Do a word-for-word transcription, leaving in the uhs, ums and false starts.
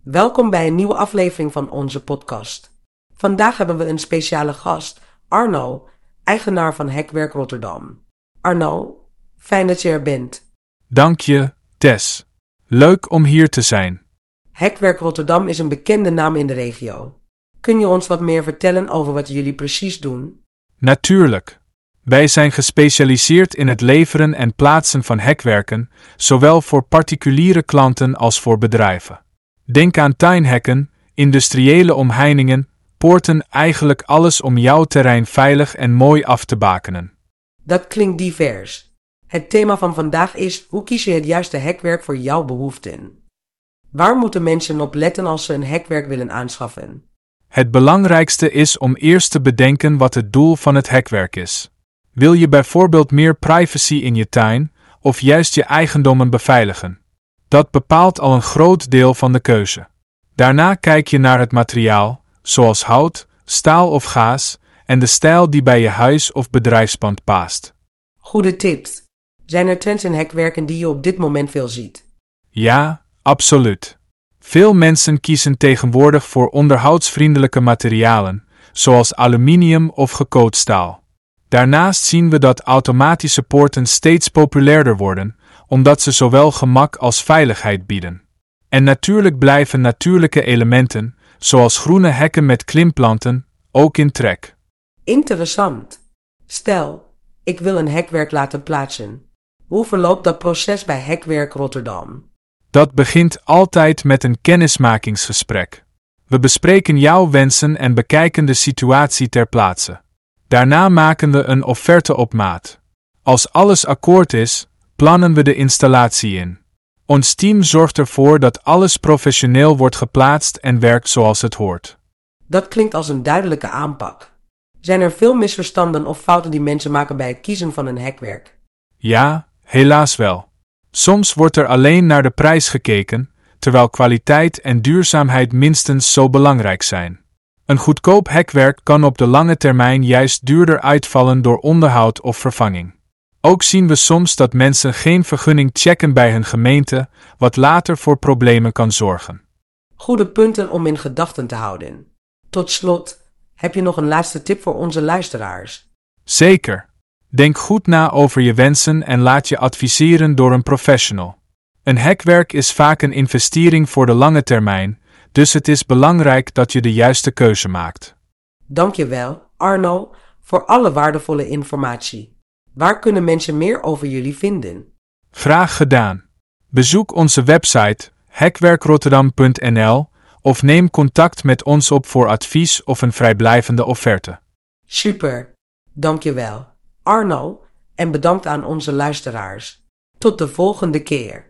Welkom bij een nieuwe aflevering van onze podcast. Vandaag hebben we een speciale gast, Arno, eigenaar van Hekwerk Rotterdam. Arno, fijn dat je er bent. Dank je, Tess. Leuk om hier te zijn. Hekwerk Rotterdam is een bekende naam in de regio. Kun je ons wat meer vertellen over wat jullie precies doen? Natuurlijk. Wij zijn gespecialiseerd in het leveren en plaatsen van hekwerken, zowel voor particuliere klanten als voor bedrijven. Denk aan tuinhekken, industriële omheiningen, poorten, eigenlijk alles om jouw terrein veilig en mooi af te bakenen. Dat klinkt divers. Het thema van vandaag is: hoe kies je het juiste hekwerk voor jouw behoeften? Waar moeten mensen op letten als ze een hekwerk willen aanschaffen? Het belangrijkste is om eerst te bedenken wat het doel van het hekwerk is. Wil je bijvoorbeeld meer privacy in je tuin, of juist je eigendommen beveiligen? Dat bepaalt al een groot deel van de keuze. Daarna kijk je naar het materiaal, zoals hout, staal of gaas, en de stijl die bij je huis of bedrijfspand past. Goede tips. Zijn er trends in hekwerken die je op dit moment veel ziet? Ja, absoluut. Veel mensen kiezen tegenwoordig voor onderhoudsvriendelijke materialen, zoals aluminium of gecoat staal. Daarnaast zien we dat automatische poorten steeds populairder worden, omdat ze zowel gemak als veiligheid bieden. En natuurlijk blijven natuurlijke elementen, zoals groene hekken met klimplanten, ook in trek. Interessant. Stel, ik wil een hekwerk laten plaatsen. Hoe verloopt dat proces bij Hekwerk Rotterdam? Dat begint altijd met een kennismakingsgesprek. We bespreken jouw wensen en bekijken de situatie ter plaatse. Daarna maken we een offerte op maat. Als alles akkoord is, plannen we de installatie in. Ons team zorgt ervoor dat alles professioneel wordt geplaatst en werkt zoals het hoort. Dat klinkt als een duidelijke aanpak. Zijn er veel misverstanden of fouten die mensen maken bij het kiezen van een hekwerk? Ja, helaas wel. Soms wordt er alleen naar de prijs gekeken, terwijl kwaliteit en duurzaamheid minstens zo belangrijk zijn. Een goedkoop hekwerk kan op de lange termijn juist duurder uitvallen door onderhoud of vervanging. Ook zien we soms dat mensen geen vergunning checken bij hun gemeente, wat later voor problemen kan zorgen. Goede punten om in gedachten te houden. Tot slot, heb je nog een laatste tip voor onze luisteraars? Zeker. Denk goed na over je wensen en laat je adviseren door een professional. Een hekwerk is vaak een investering voor de lange termijn, dus het is belangrijk dat je de juiste keuze maakt. Dankjewel, Arno, voor alle waardevolle informatie. Waar kunnen mensen meer over jullie vinden? Graag gedaan. Bezoek onze website hekwerkrotterdam punt n l of neem contact met ons op voor advies of een vrijblijvende offerte. Super, dankjewel, Arno, en bedankt aan onze luisteraars. Tot de volgende keer.